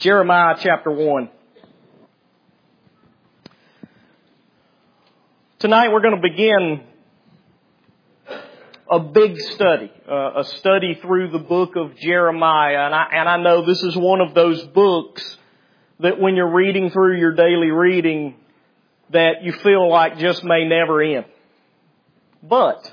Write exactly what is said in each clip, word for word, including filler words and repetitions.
Jeremiah chapter one. Tonight we're going to begin a big study, uh, a study through the book of Jeremiah. And I, and I know this is one of those books that when you're reading through your daily reading that you feel like just may never end. But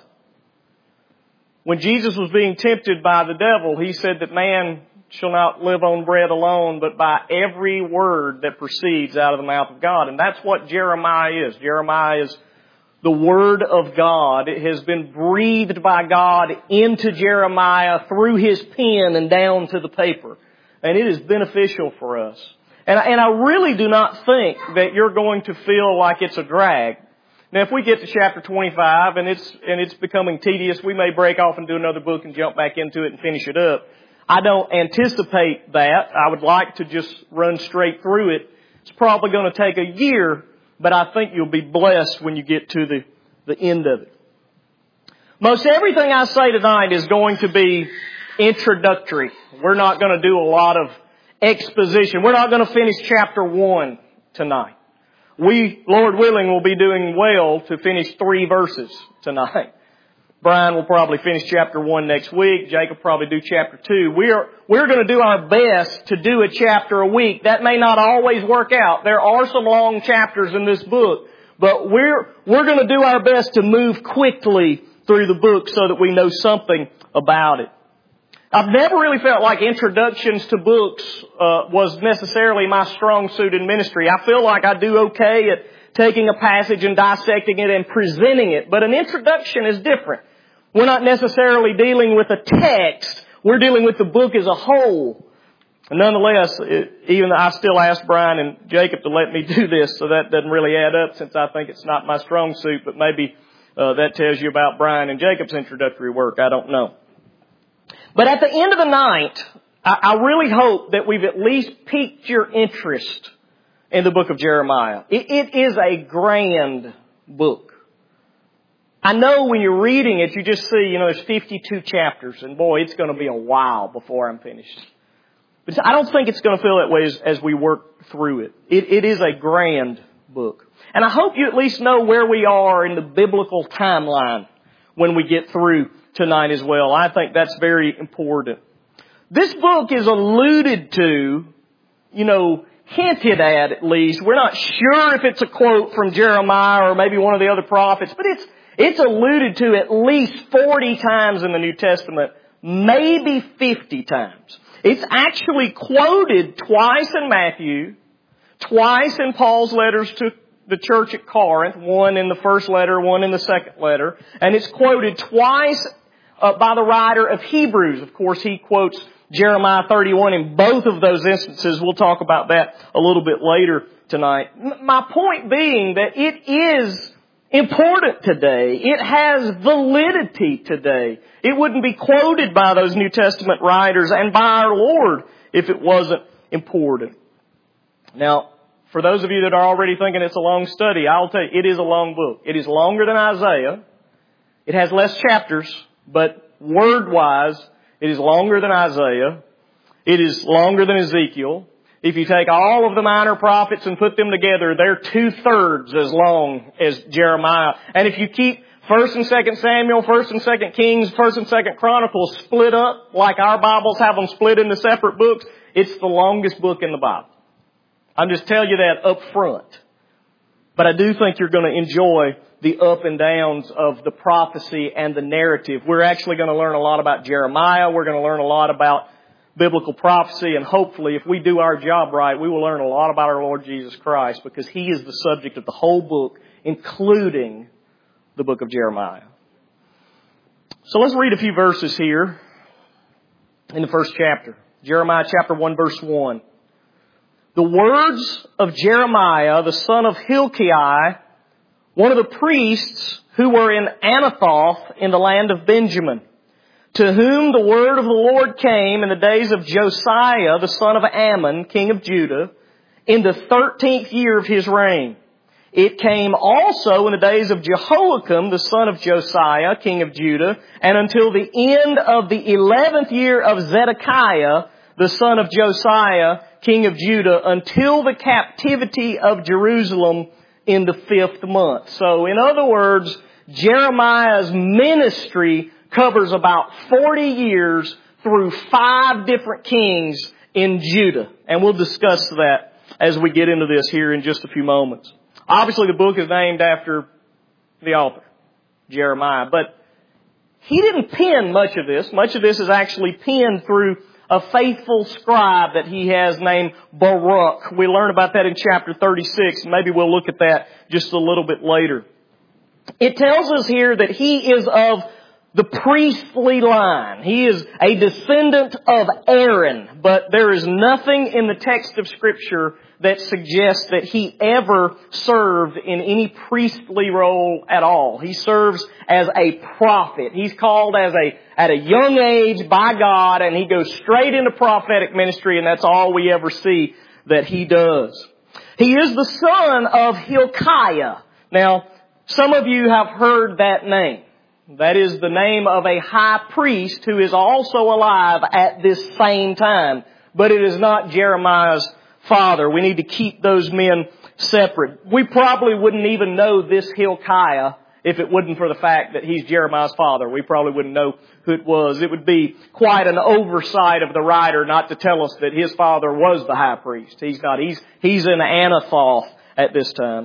when Jesus was being tempted by the devil, he said that man shall not live on bread alone, but by every word that proceeds out of the mouth of God. And that's what Jeremiah is. Jeremiah is the Word of God. It has been breathed by God into Jeremiah through his pen and down to the paper. And it is beneficial for us. And, and I really do not think that you're going to feel like it's a drag. Now, if we get to chapter twenty-five and it's, and it's becoming tedious, we may break off and do another book and jump back into it and finish it up. I don't anticipate that. I would like to just run straight through it. It's probably going to take a year, but I think you'll be blessed when you get to the, the end of it. Most everything I say tonight is going to be introductory. We're not going to do a lot of exposition. We're not going to finish chapter one tonight. We, Lord willing, will be doing well to finish three verses tonight. Brian will probably finish chapter one next week. Jacob will probably do chapter two. We're, we're going to do our best to do a chapter a week. That may not always work out. There are some long chapters in this book, but we're, we're going to do our best to move quickly through the book so that we know something about it. I've never really felt like introductions to books uh, was necessarily my strong suit in ministry. I feel like I do okay at taking a passage and dissecting it and presenting it, but an introduction is different. We're not necessarily dealing with a text. We're dealing with the book as a whole. And nonetheless, it, even I still ask Brian and Jacob to let me do this, so that doesn't really add up since I think it's not my strong suit, but maybe uh, that tells you about Brian and Jacob's introductory work. I don't know. But at the end of the night, I, I really hope that we've at least piqued your interest in the book of Jeremiah. It, it is a grand book. I know when you're reading it, you just see, you know, there's fifty-two chapters, and boy, it's going to be a while before I'm finished. But I don't think it's going to feel that way as, as we work through it. it. It is a grand book. And I hope you at least know where we are in the biblical timeline when we get through tonight as well. I think that's very important. This book is alluded to, you know, hinted at at least. We're not sure if it's a quote from Jeremiah or maybe one of the other prophets, but it's It's alluded to at least forty times in the New Testament, maybe fifty times. It's actually quoted twice in Matthew, twice in Paul's letters to the church at Corinth, one in the first letter, one in the second letter, and it's quoted twice uh, by the writer of Hebrews. Of course, he quotes Jeremiah thirty-one in both of those instances. We'll talk about that a little bit later tonight. M- my point being that it is important today. It has validity today. It wouldn't be quoted by those New Testament writers and by our Lord if it wasn't important. Now, for those of you that are already thinking it's a long study, I'll tell you, it is a long book. It is longer than Isaiah. It has less chapters, but word-wise, it is longer than Isaiah. It is longer than Ezekiel. If you take all of the minor prophets and put them together, they're two-thirds as long as Jeremiah. And if you keep First and Second Samuel, First and Second Kings, First and Second Chronicles split up like our Bibles have them split into separate books, it's the longest book in the Bible. I'm just telling you that up front. But I do think you're going to enjoy the up and downs of the prophecy and the narrative. We're actually going to learn a lot about Jeremiah. We're going to learn a lot about biblical prophecy, and hopefully if we do our job right, we will learn a lot about our Lord Jesus Christ, because He is the subject of the whole book, including the book of Jeremiah. So let's read a few verses here in the first chapter. Jeremiah chapter one verse one. The words of Jeremiah, the son of Hilkiah, one of the priests who were in Anathoth in the land of Benjamin, to whom the word of the Lord came in the days of Josiah, the son of Ammon, king of Judah, in the thirteenth year of his reign. It came also in the days of Jehoiakim, the son of Josiah, king of Judah, and until the end of the eleventh year of Zedekiah, the son of Josiah, king of Judah, until the captivity of Jerusalem in the fifth month. So, in other words, Jeremiah's ministry covers about forty years through five different kings in Judah. And we'll discuss that as we get into this here in just a few moments. Obviously, the book is named after the author, Jeremiah. But he didn't pen much of this. Much of this is actually penned through a faithful scribe that he has named Baruch. We learn about that in chapter thirty-six. Maybe we'll look at that just a little bit later. It tells us here that he is of the priestly line. He is a descendant of Aaron, but there is nothing in the text of Scripture that suggests that he ever served in any priestly role at all. He serves as a prophet. He's called as a at a young age by God, and he goes straight into prophetic ministry, and that's all we ever see that he does. He is the son of Hilkiah. Now, some of you have heard that name. That is the name of a high priest who is also alive at this same time. But it is not Jeremiah's father. We need to keep those men separate. We probably wouldn't even know this Hilkiah if it wasn't for the fact that he's Jeremiah's father. We probably wouldn't know who it was. It would be quite an oversight of the writer not to tell us that his father was the high priest. He's not. He's, he's in Anathoth at this time.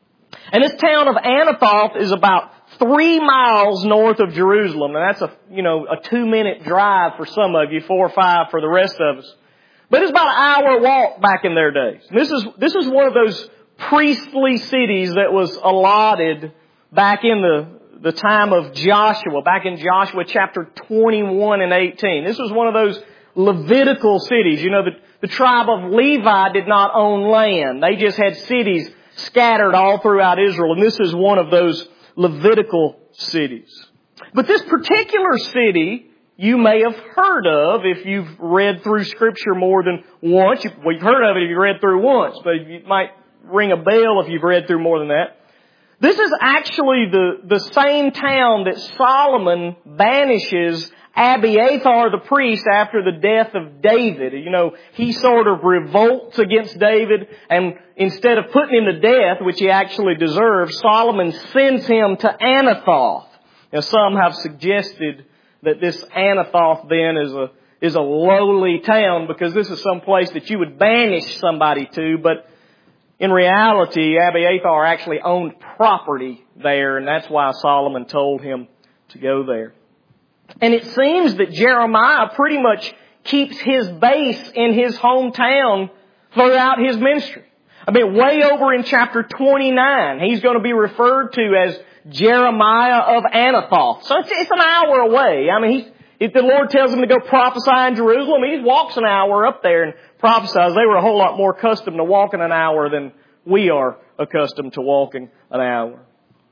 And this town of Anathoth is about three miles north of Jerusalem. And that's a, you know, a two minute drive for some of you, four or five for the rest of us. But it's about an hour walk back in their days. And this is, this is one of those priestly cities that was allotted back in the, the time of Joshua, back in Joshua chapter twenty-one and eighteen. This was one of those Levitical cities. You know, the, the tribe of Levi did not own land. They just had cities scattered all throughout Israel. And this is one of those Levitical cities. But this particular city you may have heard of if you've read through Scripture more than once. Well, you've heard of it if you've read through once, but it might ring a bell if you've read through more than that. This is actually the, the same town that Solomon banishes Abiathar the priest after the death of David. You know, he sort of revolts against David, and instead of putting him to death, which he actually deserves, Solomon sends him to Anathoth. Now, some have suggested that this Anathoth then is a is a lowly town because this is some place that you would banish somebody to, but in reality, Abiathar actually owned property there, and that's why Solomon told him to go there. And it seems that Jeremiah pretty much keeps his base in his hometown throughout his ministry. I mean, way over in chapter twenty-nine, he's going to be referred to as Jeremiah of Anathoth. So it's, it's an hour away. I mean, he's, if the Lord tells him to go prophesy in Jerusalem, he walks an hour up there and prophesies. They were a whole lot more accustomed to walking an hour than we are accustomed to walking an hour.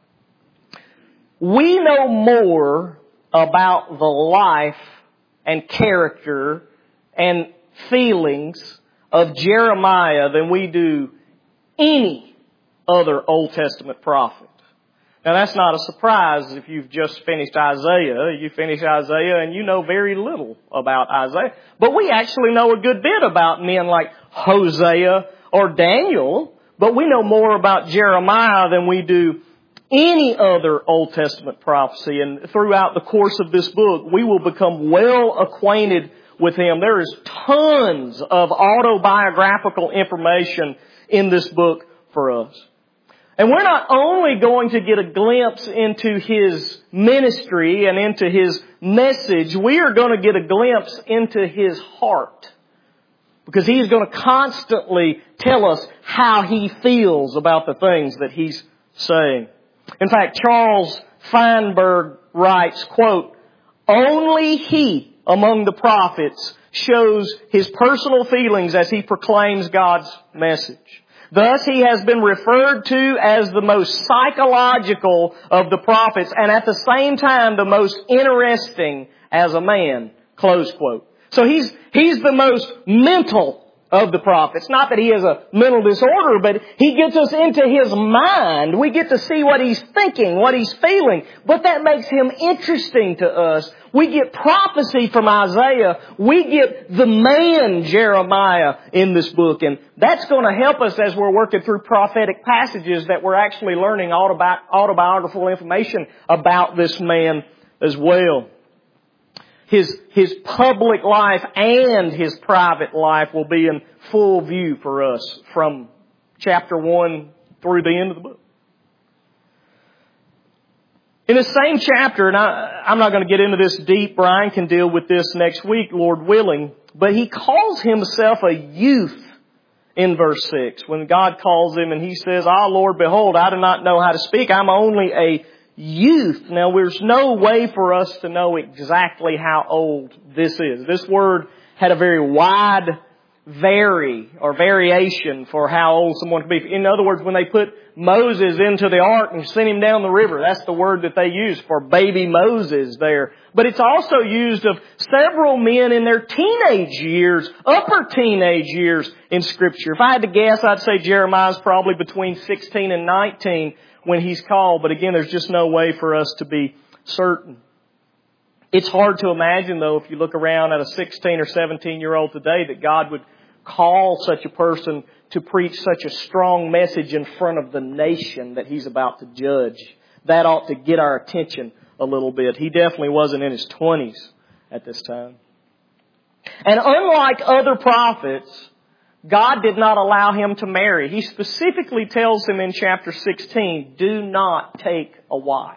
We know more about the life and character and feelings of Jeremiah than we do any other Old Testament prophet. Now, that's not a surprise if you've just finished Isaiah. You finish Isaiah and you know very little about Isaiah. But we actually know a good bit about men like Hosea or Daniel. But we know more about Jeremiah than we do any other Old Testament prophecy. And throughout the course of this book, we will become well acquainted with him. There is tons of autobiographical information in this book for us. And we're not only going to get a glimpse into his ministry and into his message, we are going to get a glimpse into his heart. Because he's going to constantly tell us how he feels about the things that he's saying. In fact, Charles Feinberg writes, quote, "Only he among the prophets shows his personal feelings as he proclaims God's message. Thus, he has been referred to as the most psychological of the prophets and at the same time the most interesting as a man." Close quote. So he's, he's the most mental of the prophets. Not that he has a mental disorder, but he gets us into his mind. We get to see what he's thinking, what he's feeling. But that makes him interesting to us. We get prophecy from Isaiah. We get the man Jeremiah in this book. And that's going to help us as we're working through prophetic passages that we're actually learning autobi- autobiographical information about this man as well. His, his public life and his private life will be in full view for us from chapter one through the end of the book. In the same chapter, and I, I'm not going to get into this deep, Brian can deal with this next week, Lord willing, but he calls himself a youth in verse six. When God calls him and he says, "Ah, Lord, behold, I do not know how to speak. I'm only a youth." Now, there's no way for us to know exactly how old this is. This word had a very wide vary or variation for how old someone could be. In other words, when they put Moses into the ark and sent him down the river, that's the word that they use for baby Moses there. But it's also used of several men in their teenage years, upper teenage years in Scripture. If I had to guess, I'd say Jeremiah's probably between sixteen and nineteen when he's called. But again, there's just no way for us to be certain. It's hard to imagine, though, if you look around at a sixteen or seventeen-year-old today, that God would call such a person to preach such a strong message in front of the nation that he's about to judge. That ought to get our attention a little bit. He definitely wasn't in his twenties at this time. And unlike other prophets, God did not allow him to marry. He specifically tells him in chapter sixteen, do not take a wife.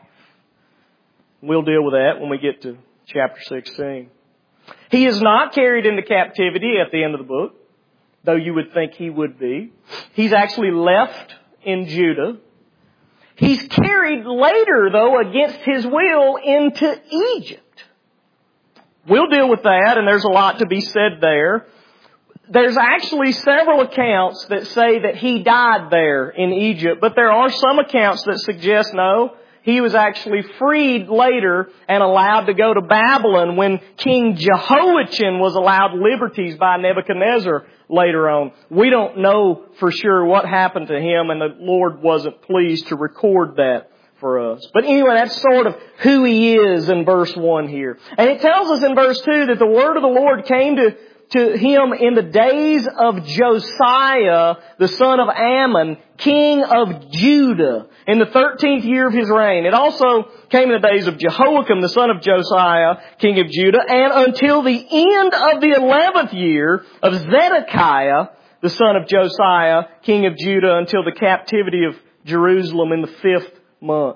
We'll deal with that when we get to chapter sixteen. He is not carried into captivity at the end of the book, though you would think he would be. He's actually left in Judah. He's carried later, though, against his will into Egypt. We'll deal with that, and there's a lot to be said there. There's actually several accounts that say that he died there in Egypt, but there are some accounts that suggest no, he was actually freed later and allowed to go to Babylon when King Jehoiachin was allowed liberties by Nebuchadnezzar later on. We don't know for sure what happened to him, and the Lord wasn't pleased to record that for us. But anyway, that's sort of who he is in verse one here. And it tells us in verse two that the word of the Lord came to to him in the days of Josiah, the son of Ammon, king of Judah, in the thirteenth year of his reign. It also came in the days of Jehoiakim, the son of Josiah, king of Judah, and until the end of the eleventh year of Zedekiah, the son of Josiah, king of Judah, until the captivity of Jerusalem in the fifth month.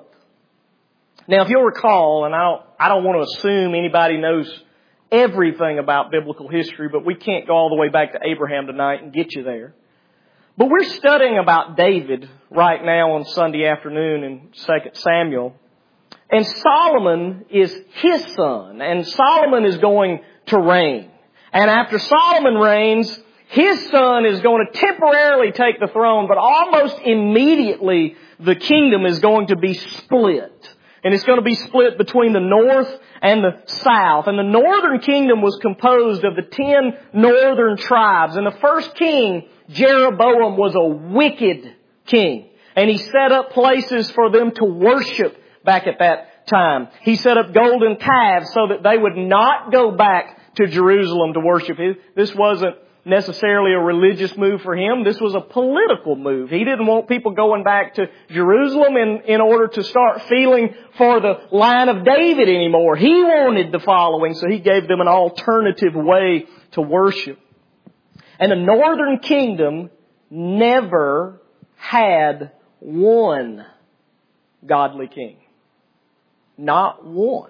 Now, if you'll recall, and I don't, I don't want to assume anybody knows everything about biblical history, but we can't go all the way back to Abraham tonight and get you there. But we're studying about David right now on Sunday afternoon in Second Samuel. And Solomon is his son, and Solomon is going to reign. And after Solomon reigns, his son is going to temporarily take the throne, but almost immediately the kingdom is going to be split. And it's going to be split between the north and the south. And the northern kingdom was composed of the ten northern tribes. And the first king, Jeroboam, was a wicked king. And he set up places for them to worship back at that time. He set up golden calves so that they would not go back to Jerusalem to worship. This wasn't necessarily a religious move for him. This was a political move. He didn't want people going back to Jerusalem in, in order to start feeling for the line of David anymore. He wanted the following, so he gave them an alternative way to worship. And the northern kingdom never had one godly king. Not one.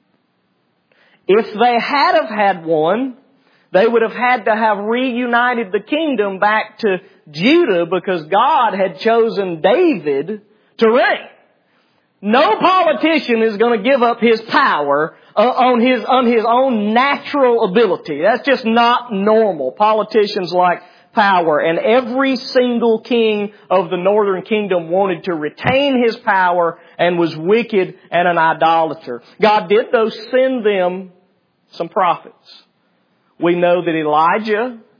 If they had have had one, they would have had to have reunited the kingdom back to Judah because God had chosen David to reign. No politician is going to give up his power uh, on his on his own natural ability. That's just not normal. Politicians like power, and every single king of the northern kingdom wanted to retain his power and was wicked and an idolater. God did, though, send them some prophets. We know that Elijah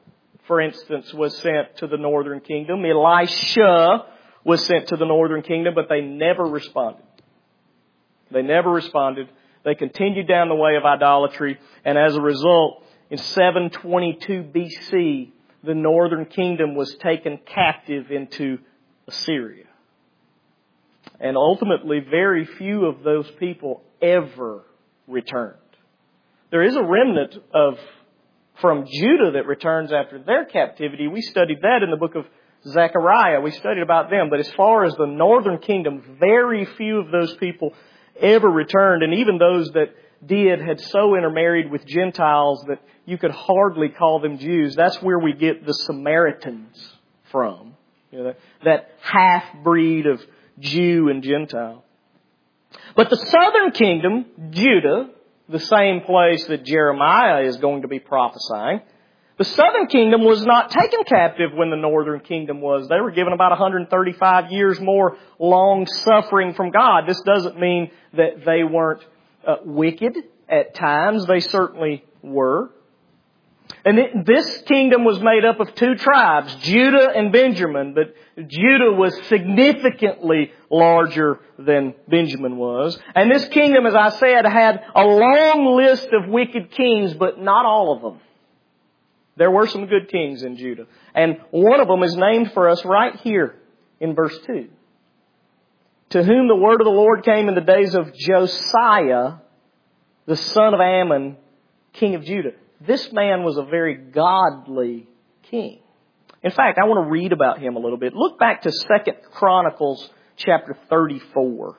for instance, was sent to the northern kingdom. Elisha was sent to the northern kingdom, but they never responded. They never responded. They continued down the way of idolatry, and as a result, in seven twenty-two B C, the northern kingdom was taken captive into Assyria. And ultimately, very few of those people ever returned. There is a remnant of from Judah that returns after their captivity. We studied that in the book of Zechariah. We studied about them. But as far as the northern kingdom, very few of those people ever returned. And even those that did had so intermarried with Gentiles that you could hardly call them Jews. That's where we get the Samaritans from. You know, that, that half-breed of Jew and Gentile. But the southern kingdom, Judah, the same place that Jeremiah is going to be prophesying, the southern kingdom was not taken captive when the northern kingdom was. They were given about one hundred thirty-five years more long suffering from God. This doesn't mean that they weren't uh, wicked at times. They certainly were. And it, this kingdom was made up of two tribes, Judah and Benjamin, but Judah was significantly larger than Benjamin was. And this kingdom, as I said, had a long list of wicked kings, but not all of them. There were some good kings in Judah. And one of them is named for us right here in verse two. To whom the word of the Lord came in the days of Josiah, the son of Ammon, king of Judah. This man was a very godly king. In fact, I want to read about him a little bit. Look back to Second Chronicles chapter thirty-four.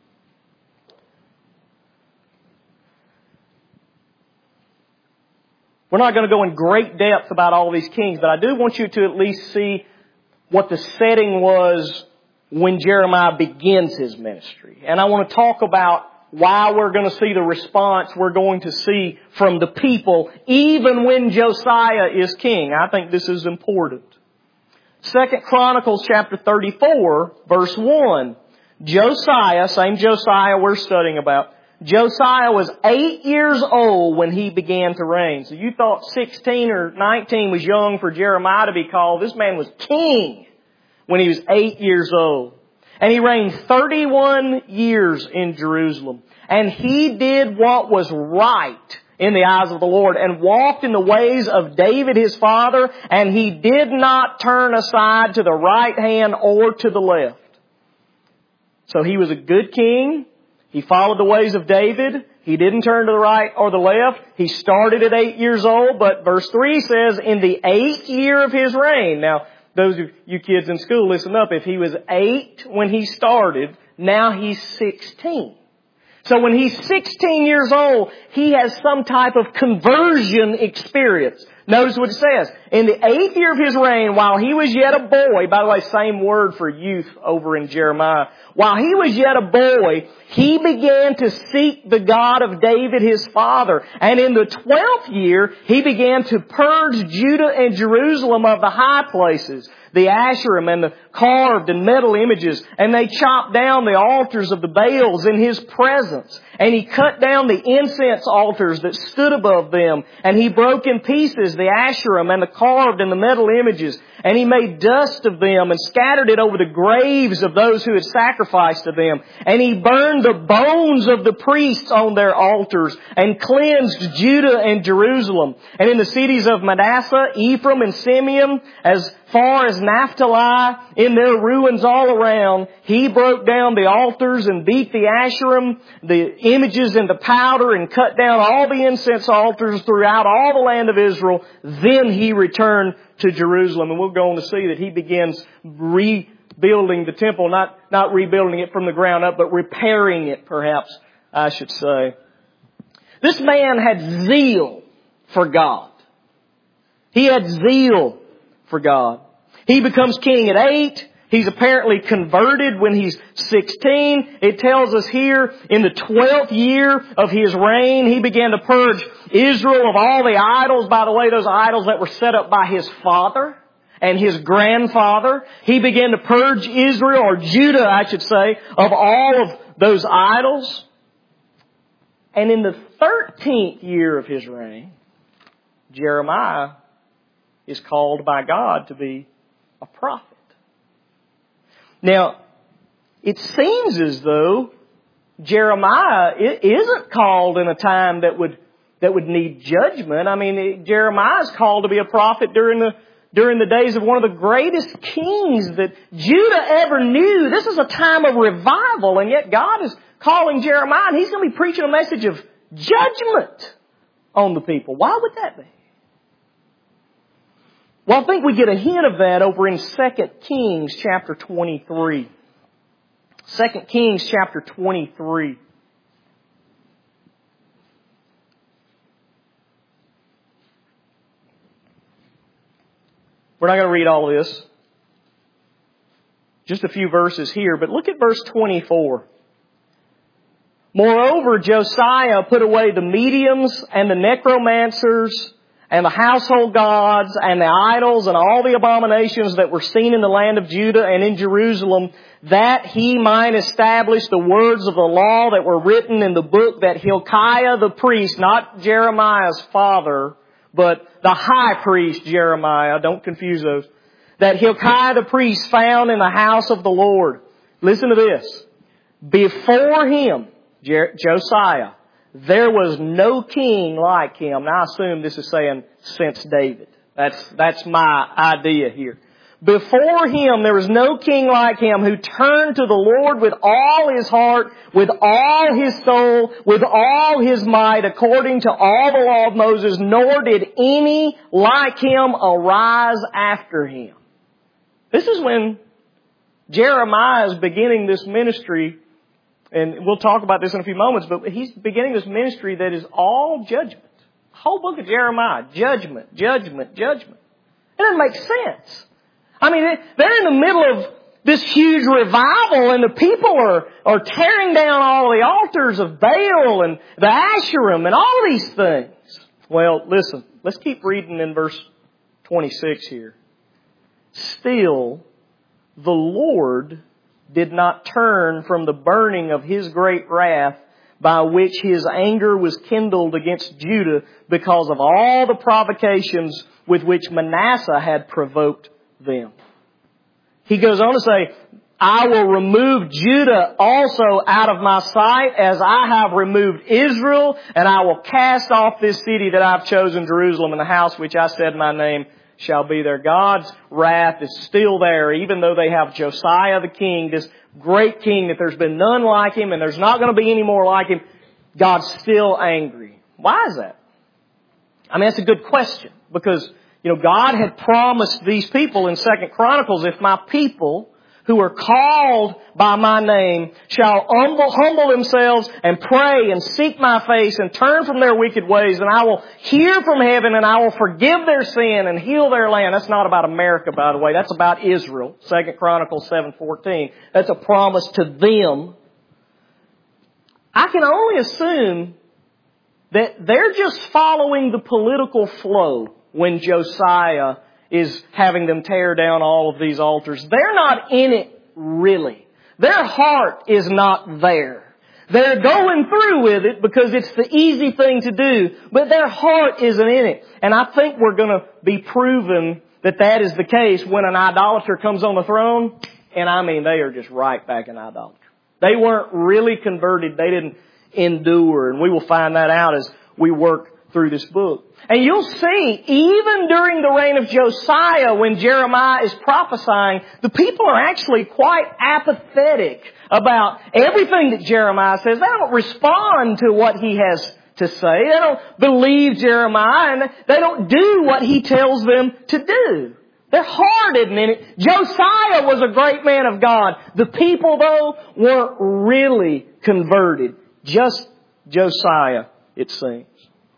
We're not going to go in great depth about all these kings, but I do want you to at least see what the setting was when Jeremiah begins his ministry. And I want to talk about why we're going to see the response we're going to see from the people even when Josiah is king. I think this is important. Second Chronicles chapter thirty-four, verse one. Josiah, same Josiah we're studying about, Josiah was eight years old when he began to reign. So you thought sixteen or nineteen was young for Jeremiah to be called. This man was king when he was eight years old. And he reigned thirty-one years in Jerusalem. And he did what was right in the eyes of the Lord and walked in the ways of David his father. And he did not turn aside to the right hand or to the left. So he was a good king. He followed the ways of David. He didn't turn to the right or the left. He started at eight years old. But verse three says, in the eighth year of his reign. Now, those of you kids in school, listen up. If he was eight when he started, now he's sixteen. So when he's sixteen years old, he has some type of conversion experience. Notice what it says. In the eighth year of his reign, while he was yet a boy, by the way, same word for youth over in Jeremiah. While he was yet a boy, he began to seek the God of David his father. And in the twelfth year, he began to purge Judah and Jerusalem of the high places, the Asherim and the carved and metal images. And they chopped down the altars of the Baals in his presence. And he cut down the incense altars that stood above them. And he broke in pieces the Asherim and the carved and the metal images. And he made dust of them and scattered it over the graves of those who had sacrificed to them. And he burned the bones of the priests on their altars and cleansed Judah and Jerusalem. And in the cities of Manasseh, Ephraim, and Simeon, as far as Naphtali, in their ruins all around, he broke down the altars and beat the Asherim, the images into powder, and cut down all the incense altars throughout all the land of Israel. Then he returned to Jerusalem. And we'll go on to see that he begins rebuilding the temple, not, not rebuilding it from the ground up, but repairing it, perhaps, I should say. This man had zeal for God. He had zeal for God. He becomes king at eight. He's apparently converted when he's sixteen. It tells us here in the twelfth year of his reign, he began to purge Israel of all the idols. By the way, those idols that were set up by his father and his grandfather. He began to purge Israel, or Judah, I should say, of all of those idols. And in the thirteenth year of his reign, Jeremiah is called by God to be a prophet. Now, it seems as though Jeremiah isn't called in a time that would that would need judgment. I mean, Jeremiah is called to be a prophet during the during the days of one of the greatest kings that Judah ever knew. This is a time of revival, and yet God is calling Jeremiah, and he's going to be preaching a message of judgment on the people. Why would that be? Well, I think we get a hint of that over in Second Kings chapter twenty-three. Second Kings chapter twenty-three. We're not going to read all of this. Just a few verses here, but look at verse twenty-four. Moreover, Josiah put away the mediums and the necromancers and the household gods and the idols and all the abominations that were seen in the land of Judah and in Jerusalem, that he might establish the words of the law that were written in the book that Hilkiah the priest, not Jeremiah's father, but the high priest Jeremiah, don't confuse those, that Hilkiah the priest found in the house of the Lord. Listen to this. Before him, Josiah, there was no king like him. Now I assume this is saying since David. That's, that's my idea here. Before him, there was no king like him who turned to the Lord with all his heart, with all his soul, with all his might, according to all the law of Moses, nor did any like him arise after him. This is when Jeremiah is beginning this ministry, and we'll talk about this in a few moments, but he's beginning this ministry that is all judgment. The whole book of Jeremiah, judgment, judgment, judgment. It doesn't make sense. I mean, they're in the middle of this huge revival, and the people are, are tearing down all the altars of Baal and the Asherim and all of these things. Well, listen, let's keep reading in verse twenty-six here. Still, the Lord did not turn from the burning of His great wrath by which His anger was kindled against Judah because of all the provocations with which Manasseh had provoked them. He goes on to say, I will remove Judah also out of my sight as I have removed Israel, and I will cast off this city that I've chosen, Jerusalem, and the house which I said my name shall be there. God's wrath is still there, even though they have Josiah the king, this great king that there's been none like him and there's not going to be any more like him. God's still angry. Why is that? I mean, that's a good question, because you know, God had promised these people in Second Chronicles, if my people who are called by my name shall humble, humble themselves and pray and seek my face and turn from their wicked ways, and I will hear from heaven and I will forgive their sin and heal their land. That's not about America, by the way. That's about Israel. Second Chronicles seven fourteen. That's a promise to them. I can only assume that they're just following the political flow when Josiah is having them tear down all of these altars. They're not in it really. Their heart is not there. They're going through with it because it's the easy thing to do, but their heart isn't in it. And I think we're going to be proven that that is the case when an idolater comes on the throne. And I mean, they are just right back in idolatry. They weren't really converted. They didn't endure. And we will find that out as we work through this book. And you'll see, even during the reign of Josiah, when Jeremiah is prophesying, the people are actually quite apathetic about everything that Jeremiah says. They don't respond to what he has to say. They don't believe Jeremiah, and they don't do what he tells them to do. Their heart isn't in it. Josiah was a great man of God. The people, though, weren't really converted. Just Josiah, it seems.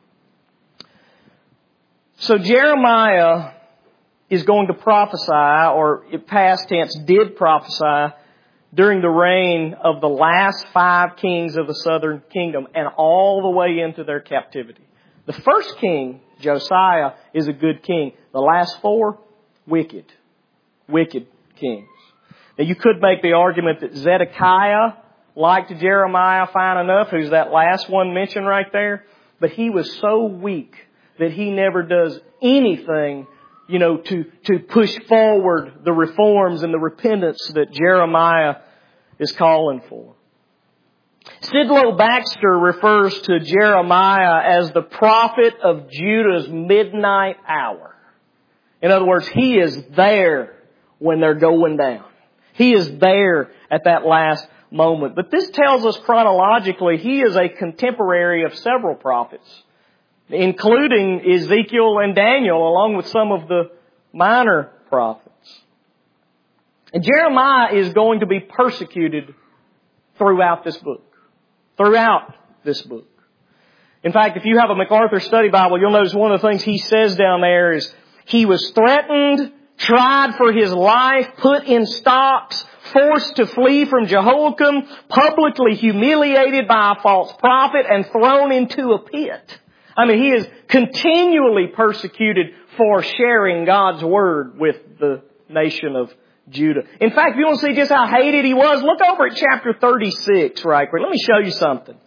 So Jeremiah is going to prophesy, or in past tense did prophesy, during the reign of the last five kings of the southern kingdom and all the way into their captivity. The first king, Josiah, is a good king. The last four, wicked. Wicked kings. Now you could make the argument that Zedekiah liked Jeremiah fine enough, who's that last one mentioned right there, but he was so weak that he never does anything you know, to, to push forward the reforms and the repentance that Jeremiah is calling for. Sidlow Baxter refers to Jeremiah as the prophet of Judah's midnight hour. In other words, he is there when they're going down. He is there at that last moment. But this tells us chronologically he is a contemporary of several prophets, including Ezekiel and Daniel, along with some of the minor prophets. And Jeremiah is going to be persecuted throughout this book. Throughout this book. In fact, if you have a MacArthur Study Bible, you'll notice one of the things he says down there is he was threatened, tried for his life, put in stocks, forced to flee from Jehoiakim, publicly humiliated by a false prophet, and thrown into a pit. I mean, he is continually persecuted for sharing God's Word with the nation of Judah. In fact, if you want to see just how hated he was, look over at chapter thirty-six right quick. Let me show you something.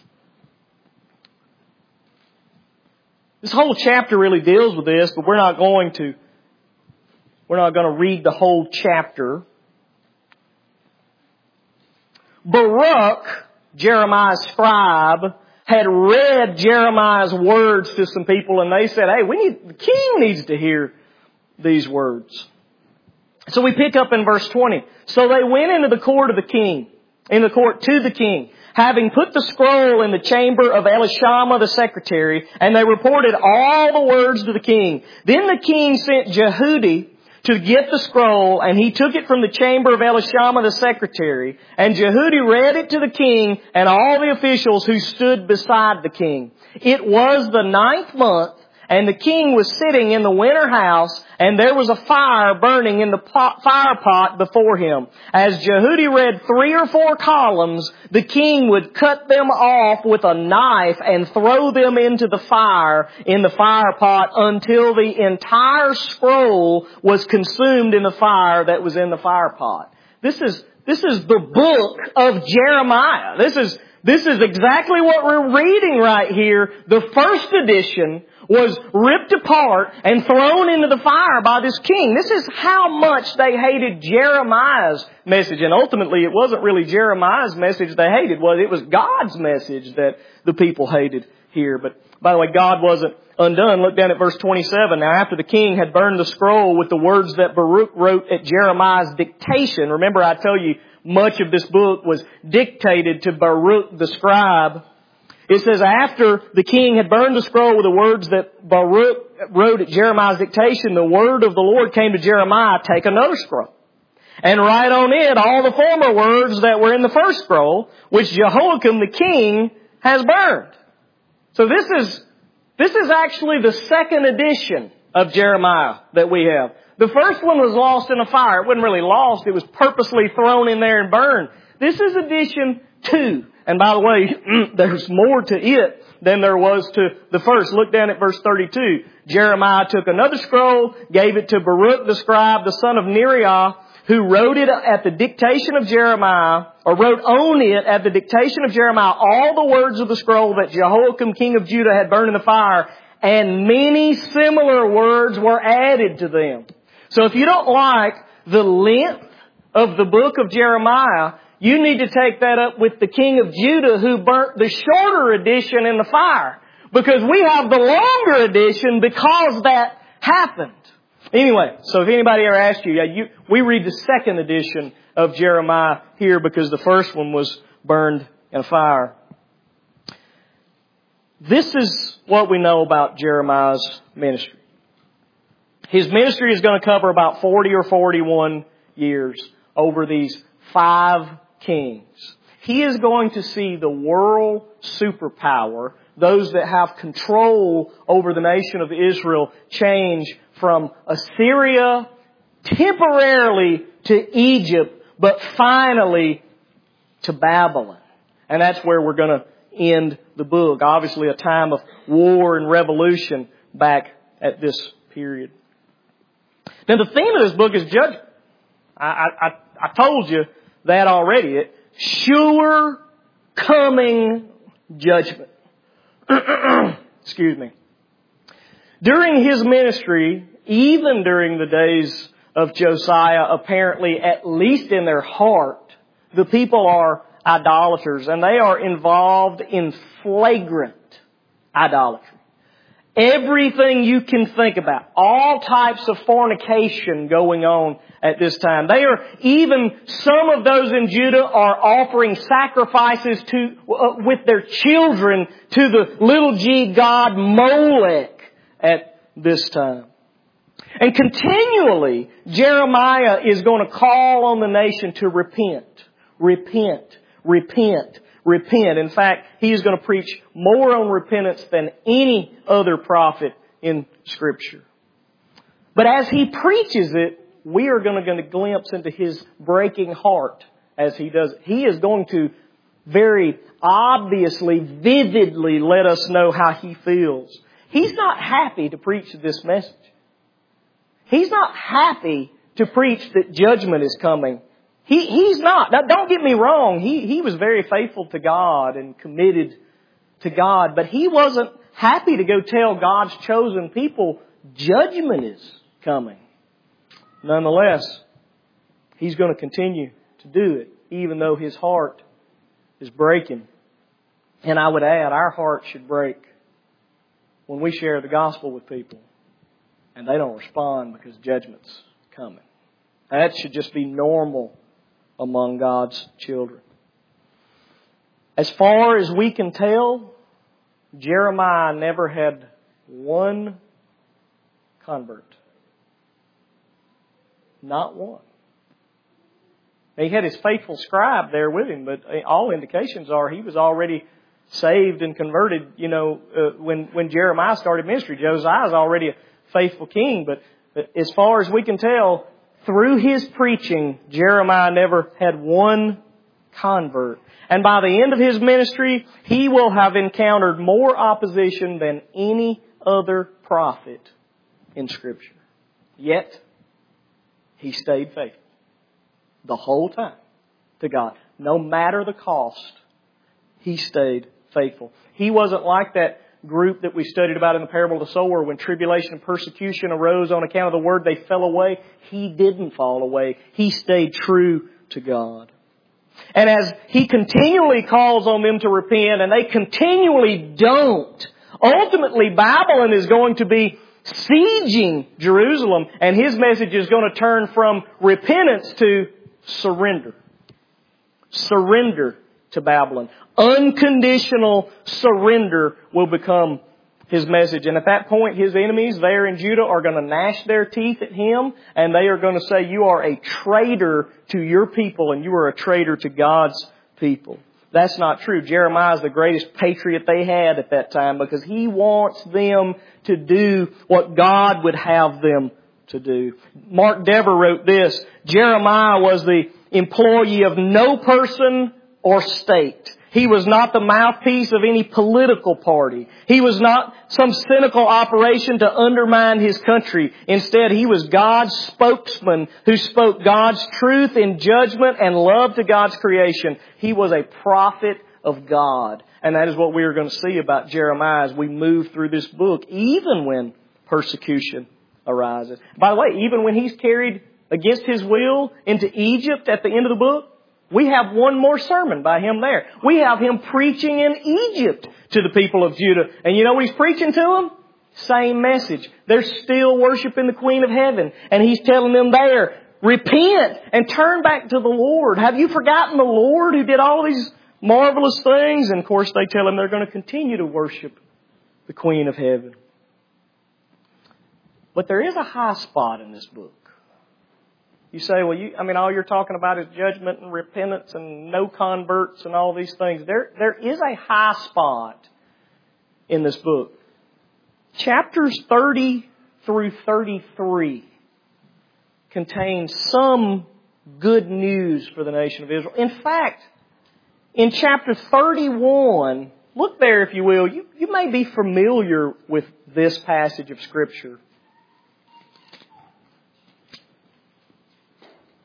This whole chapter really deals with this, but we're not going to, we're not going to read the whole chapter. Baruch, Jeremiah's scribe, had read Jeremiah's words to some people, and they said, hey, we need, the king needs to hear these words. So we pick up in verse twenty. So they went into the court of the king, in the court to the king, having put the scroll in the chamber of Elishama the secretary, and they reported all the words to the king. Then the king sent Jehudi to get the scroll, and he took it from the chamber of Elishama the secretary, and Jehudi read it to the king and all the officials who stood beside the king. It was the ninth month, and the king was sitting in the winter house, and there was a fire burning in the pot, fire pot before him. As Jehudi read three or four columns, the king would cut them off with a knife and throw them into the fire in the fire pot until the entire scroll was consumed in the fire that was in the fire pot. This is, this is the book of Jeremiah. This is, this is exactly what we're reading right here. The first edition was ripped apart and thrown into the fire by this king. This is how much they hated Jeremiah's message. And ultimately, it wasn't really Jeremiah's message they hated. Well, it was God's message that the people hated here. But by the way, God wasn't undone. Look down at verse twenty-seven. Now, after the king had burned the scroll with the words that Baruch wrote at Jeremiah's dictation. Remember, I tell you, much of this book was dictated to Baruch the scribe. It says, after the king had burned the scroll with the words that Baruch wrote at Jeremiah's dictation, the word of the Lord came to Jeremiah, take another scroll and write on it all the former words that were in the first scroll, which Jehoiakim the king has burned. So this is, this is actually the second edition of Jeremiah that we have. The first one was lost in a fire. It wasn't really lost. It was purposely thrown in there and burned. This is edition two. And by the way, there's more to it than there was to the first. Look down at verse thirty-two. Jeremiah took another scroll, gave it to Baruch the scribe, the son of Neriah, who wrote it at the dictation of Jeremiah, or wrote on it at the dictation of Jeremiah all the words of the scroll that Jehoiakim king of Judah had burned in the fire, and many similar words were added to them. So if you don't like the length of the book of Jeremiah, you need to take that up with the king of Judah who burnt the shorter edition in the fire. Because we have the longer edition because that happened. Anyway, so if anybody ever asks you, yeah, you, we read the second edition of Jeremiah here because the first one was burned in a fire. This is what we know about Jeremiah's ministry. His ministry is going to cover about forty or forty-one years over these five kings. He is going to see the world superpower, those that have control over the nation of Israel, change from Assyria temporarily to Egypt, but finally to Babylon. And that's where we're going to end the book. Obviously a time of war and revolution back at this period. Now the theme of this book is judgment. I, I, I told you that already. It, sure coming judgment. Excuse me. During his ministry, even during the days of Josiah, apparently, at least in their heart, the people are idolaters, and they are involved in flagrant idolatry. Everything you can think about, all types of fornication going on at this time. They are, even some of those in Judah are offering sacrifices to, uh, with their children to the little g god Molech at this time. And continually, Jeremiah is going to call on the nation to repent, repent, repent, repent. In fact, he is going to preach more on repentance than any other prophet in Scripture. But as he preaches it, we are going to get a glimpse into his breaking heart as he does it. He is going to very obviously, vividly let us know how he feels. He's not happy to preach this message. He's not happy to preach that judgment is coming. He, he's not. Now, don't get me wrong. He, he was very faithful to God and committed to God. But he wasn't happy to go tell God's chosen people judgment is coming. Nonetheless, he's going to continue to do it, even though his heart is breaking. And I would add, our heart should break when we share the gospel with people and they don't respond because judgment's coming. That should just be normal among God's children. As far as we can tell, Jeremiah never had one convert. Not one. He had his faithful scribe there with him, but all indications are he was already saved and converted, you know, uh, when, when Jeremiah started ministry. Josiah is already a faithful king, but as far as we can tell, through his preaching, Jeremiah never had one convert. And by the end of his ministry, he will have encountered more opposition than any other prophet in Scripture. Yet, he stayed faithful the whole time to God. No matter the cost, he stayed faithful. He wasn't like that group that we studied about in the parable of the sower. When tribulation and persecution arose on account of the word, they fell away. He didn't fall away. He stayed true to God. And as he continually calls on them to repent, and they continually don't, ultimately Babylon is going to be sieging Jerusalem, and his message is going to turn from repentance to surrender. Surrender to Babylon. Unconditional surrender will become his message. And at that point, his enemies there in Judah are going to gnash their teeth at him, and they are going to say, you are a traitor to your people, and you are a traitor to God's people. That's not true. Jeremiah is the greatest patriot they had at that time because he wants them to do what God would have them to do. Mark Dever wrote this: Jeremiah was the employee of no person or state. He was not the mouthpiece of any political party. He was not some cynical operation to undermine his country. Instead, he was God's spokesman who spoke God's truth in judgment and love to God's creation. He was a prophet of God. And that is what we are going to see about Jeremiah as we move through this book, even when persecution arises. By the way, even when he's carried against his will into Egypt at the end of the book, we have one more sermon by him there. We have him preaching in Egypt to the people of Judah. And you know what he's preaching to them? Same message. They're still worshiping the Queen of Heaven. And he's telling them there, repent and turn back to the Lord. Have you forgotten the Lord who did all these marvelous things? And of course they tell him they're going to continue to worship the Queen of Heaven. But there is a high spot in this book. You say, well, you, I mean, all you're talking about is judgment and repentance and no converts and all these things. There, there is a high spot in this book. Chapters thirty through thirty-three contain some good news for the nation of Israel. In fact, in chapter thirty-one, look there if you will, you, you may be familiar with this passage of Scripture.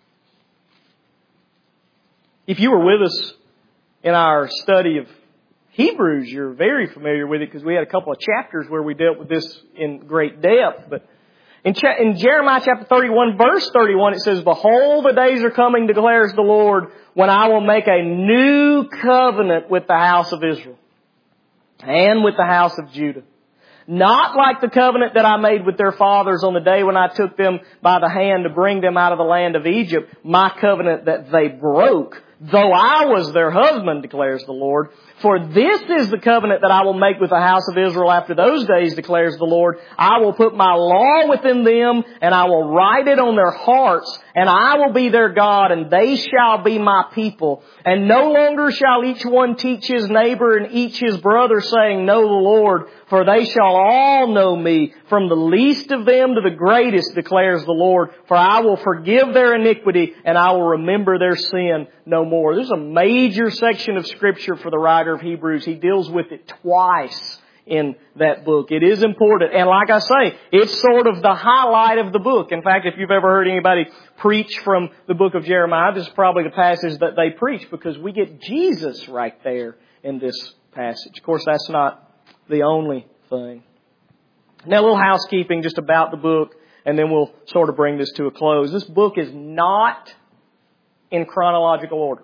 If you were with us in our study of Hebrews, you're very familiar with it because we had a couple of chapters where we dealt with this in great depth. But in, cha- in Jeremiah chapter thirty-one, verse thirty-one, it says, "Behold, the days are coming, declares the Lord, when I will make a new covenant with the house of Israel and with the house of Judah. Not like the covenant that I made with their fathers on the day when I took them by the hand to bring them out of the land of Egypt, my covenant that they broke, though I was their husband, declares the Lord. For this is the covenant that I will make with the house of Israel after those days, declares the Lord. I will put my law within them, and I will write it on their hearts, and I will be their God, and they shall be my people. And no longer shall each one teach his neighbor and each his brother, saying, Know the Lord, for they shall all know me, from the least of them to the greatest, declares the Lord. For I will forgive their iniquity, and I will remember their sin no more." There's a major section of Scripture for the writer of Hebrews. He deals with it twice in that book. It is important. And like I say, it's sort of the highlight of the book. In fact, if you've ever heard anybody preach from the book of Jeremiah, this is probably the passage that they preach, because we get Jesus right there in this passage. Of course, that's not the only thing. Now, a little housekeeping just about the book, and then we'll sort of bring this to a close. This book is not in chronological order.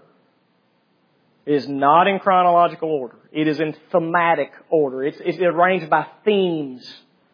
It is not in chronological order. It is in thematic order. It's, it's arranged by themes.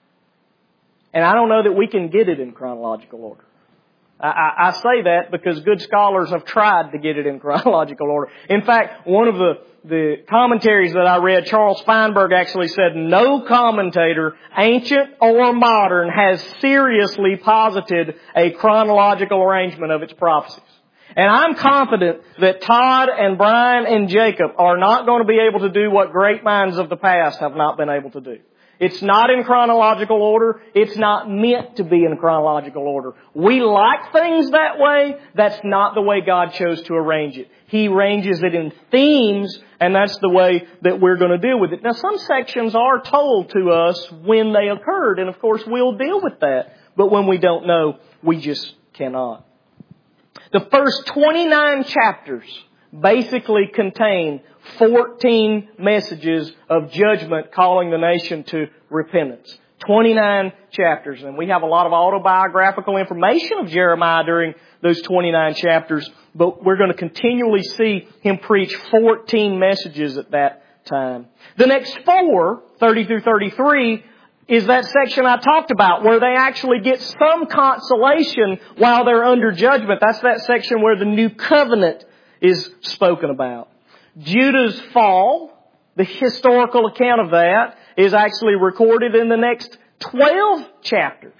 And I don't know that we can get it in chronological order. I, I, I say that because good scholars have tried to get it in chronological order. In fact, one of the, the commentaries that I read, Charles Feinberg actually said, no commentator, ancient or modern, has seriously posited a chronological arrangement of its prophecies. And I'm confident that Todd and Brian and Jacob are not going to be able to do what great minds of the past have not been able to do. It's not in chronological order. It's not meant to be in chronological order. We like things that way. That's not the way God chose to arrange it. He arranges it in themes, and that's the way that we're going to deal with it. Now, some sections are told to us when they occurred, and of course we'll deal with that. But when we don't know, we just cannot. The first twenty-nine chapters basically contain fourteen messages of judgment calling the nation to repentance. twenty-nine chapters. And we have a lot of autobiographical information of Jeremiah during those twenty-nine chapters, but we're going to continually see him preach fourteen messages at that time. The next four, thirty through thirty-three, is that section I talked about where they actually get some consolation while they're under judgment. That's that section where the new covenant is spoken about. Judah's fall, the historical account of that, is actually recorded in the next twelve chapters.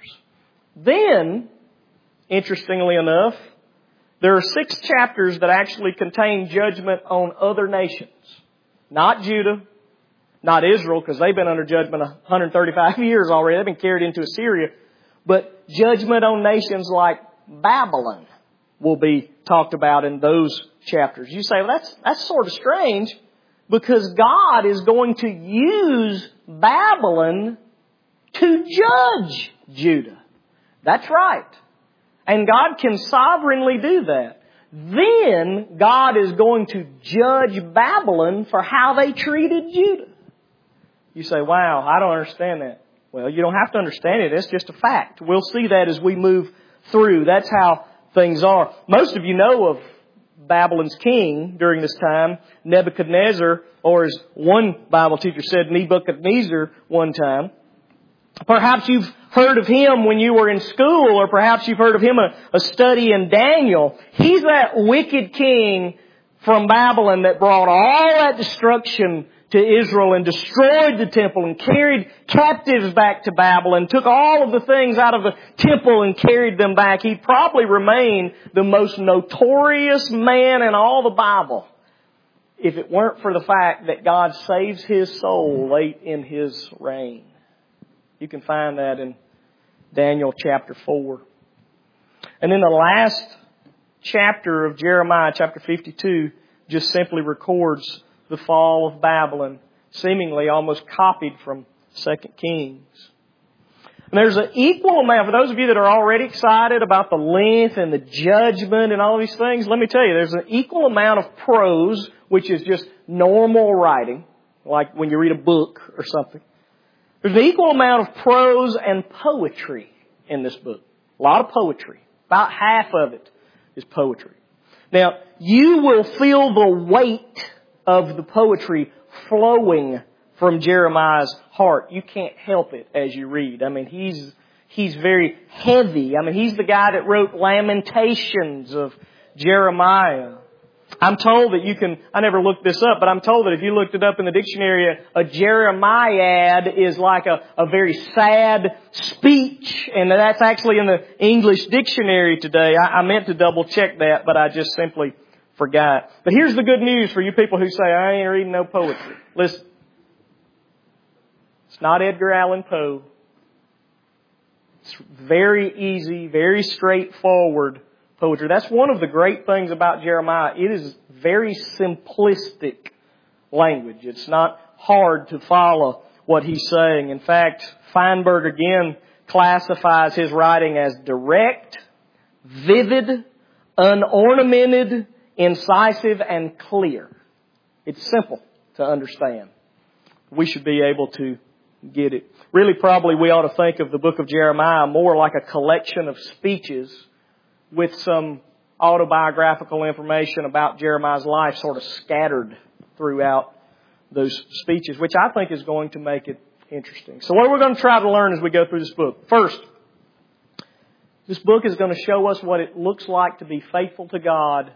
Then, interestingly enough, there are six chapters that actually contain judgment on other nations. Not Judah, not Israel, because they've been under judgment one hundred thirty-five years already. They've been carried into Assyria. But judgment on nations like Babylon will be talked about in those chapters. You say, well, that's, that's sort of strange, because God is going to use Babylon to judge Judah. That's right. And God can sovereignly do that. Then God is going to judge Babylon for how they treated Judah. You say, wow, I don't understand that. Well, you don't have to understand it. It's just a fact. We'll see that as we move through. That's how things are. Most of you know of Babylon's king during this time, Nebuchadnezzar, or as one Bible teacher said, Nebuchadnezzar one time. Perhaps you've heard of him when you were in school, or perhaps you've heard of him a, a study in Daniel. He's that wicked king from Babylon that brought all that destruction to Israel and destroyed the temple and carried captives back to Babylon, took all of the things out of the temple and carried them back. He probably remained the most notorious man in all the Bible if it weren't for the fact that God saves his soul late in his reign. You can find that in Daniel chapter four. And then the last chapter of Jeremiah, chapter fifty-two, just simply records the fall of Babylon, seemingly almost copied from Second Kings. And there's an equal amount, for those of you that are already excited about the length and the judgment and all these things, let me tell you, there's an equal amount of prose, which is just normal writing. like when you read a book or something. There's an equal amount of prose and poetry in this book. A lot of poetry. About half of it is poetry. Now, you will feel the weight of the poetry flowing from Jeremiah's heart. You can't help it as you read. I mean, he's he's very heavy. I mean, he's the guy that wrote Lamentations of Jeremiah. I'm told that you can, I never looked this up, but I'm told that if you looked it up in the dictionary, a Jeremiad is like a, a very sad speech. And that's actually in the English dictionary today. I, I meant to double check that, but I just simply forgot. But here's the good news for you people who say, I ain't reading no poetry. Listen. It's not Edgar Allan Poe. It's very easy, very straightforward poetry. That's one of the great things about Jeremiah. It is very simplistic language. It's not hard to follow what he's saying. In fact, Feinberg again classifies his writing as direct, vivid, unornamented, incisive, and clear. It's simple to understand. We should be able to get it. Really, probably we ought to think of the book of Jeremiah more like a collection of speeches with some autobiographical information about Jeremiah's life sort of scattered throughout those speeches, which I think is going to make it interesting. So what are we going to try to learn as we go through this book? First, this book is going to show us what it looks like to be faithful to God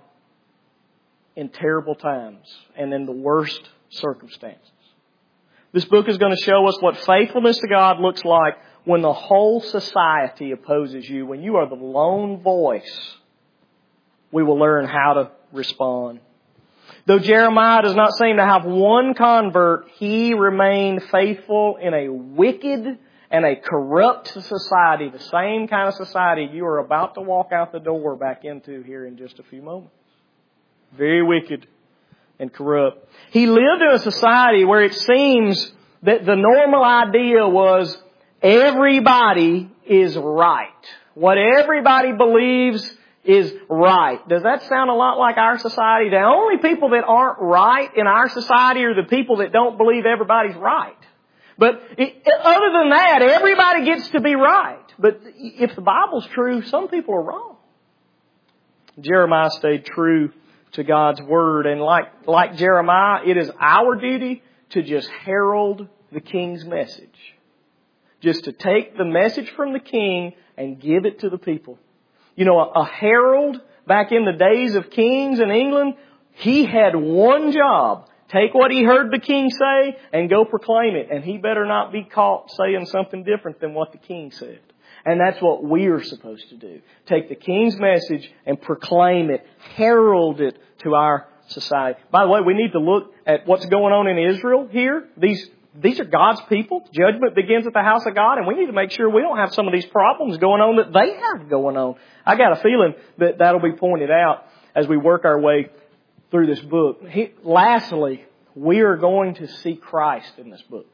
in terrible times and in the worst circumstances. This book is going to show us what faithfulness to God looks like when the whole society opposes you, when you are the lone voice. We will learn how to respond. Though Jeremiah does not seem to have one convert, he remained faithful in a wicked and a corrupt society, the same kind of society you are about to walk out the door back into here in just a few moments. Very wicked and corrupt. He lived in a society where it seems that the normal idea was everybody is right. What everybody believes is right. Does that sound a lot like our society? The only people that aren't right in our society are the people that don't believe everybody's right. But it, other than that, everybody gets to be right. But if the Bible's true, some people are wrong. Jeremiah stayed true to God's Word. And like, like Jeremiah, it is our duty to just herald the King's message. Just to take the message from the King and give it to the people. You know, a, a herald back in the days of kings in England, he had one job. Take what he heard the king say and go proclaim it. And he better not be caught saying something different than what the king said. And that's what we are supposed to do. Take the king's message and proclaim it, herald it to our society. By the way, we need to look at what's going on in Israel here. These These are God's people. Judgment begins at the house of God, and we need to make sure we don't have some of these problems going on that they have going on. I got a feeling that that'll be pointed out as we work our way through this book. He, lastly, we are going to see Christ in this book.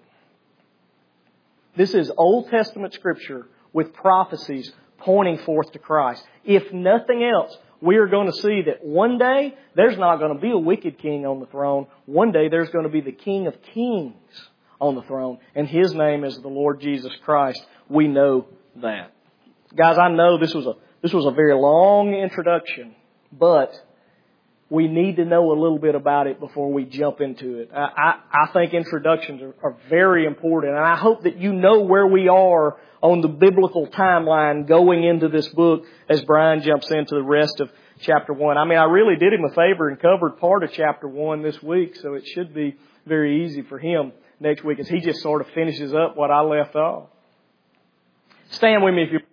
This is Old Testament Scripture with prophecies pointing forth to Christ. If nothing else, we are going to see that one day there's not going to be a wicked king on the throne. One day there's going to be the King of Kings on the throne. And His name is the Lord Jesus Christ. We know that. Guys, I know this was a this was a very long introduction, but we need to know a little bit about it before we jump into it. I, I, I think introductions are, are very important, and I hope that you know where we are on the biblical timeline going into this book as Brian jumps into the rest of chapter one. I mean, I really did him a favor and covered part of chapter one this week, so it should be very easy for him next week as he just sort of finishes up what I left off. Stand with me if you